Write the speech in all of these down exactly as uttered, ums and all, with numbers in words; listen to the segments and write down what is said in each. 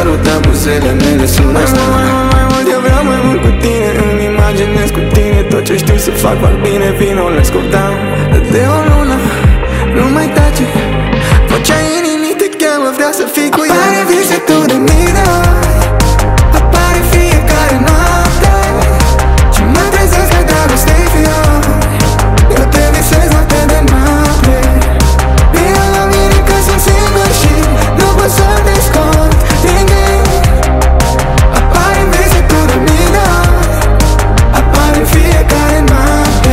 sărutat, buzele mele sună asta. Mai mult eu vreau mai mult cu tine, îmi imaginez cu tine tot ce știu să fac, fac bine, vino, let's go down. De o lună, nu mai tace, vocea inimii te cheamă, vreau să fii cu ea. Apare vise tu de mine, apare fiecare noapte și mă trezesc la dragostei fior. Eu te visez noapte de noapte. Vino la mine că sunt singur și nu pot să te scot nimic. Apare vise tu de mine, apare fiecare noapte.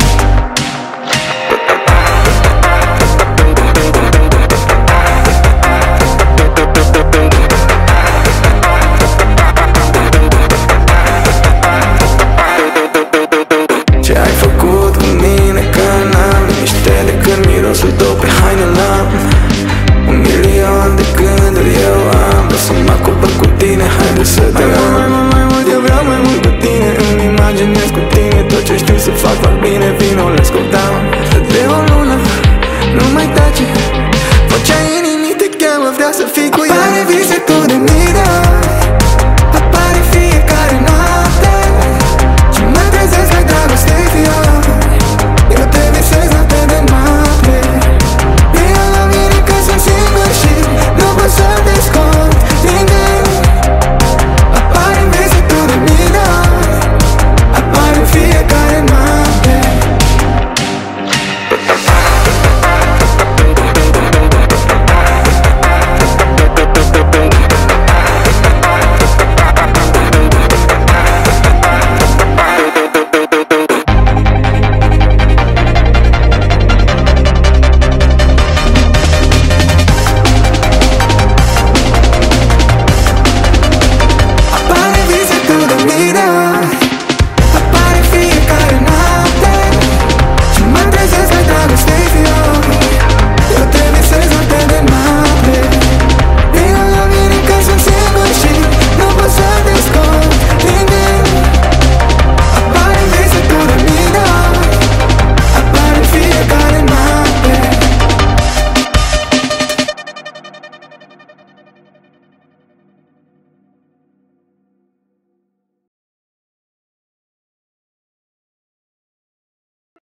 Ce ai făcut cu mine că n-am liniște decât mirosul tău pe hainele am. Un milion de gânduri eu am, vreau să mă acopăr cu tine, haide să te am. Mai mult, mai mult, eu vreau mai mult cu tine, îmi imaginez cu tine tot ce știu să fac, fac bine, vino, let's go down. De o lună, nu mai tace, vocea inimii te cheamă, vreau să fii cu ea. Apare vise tu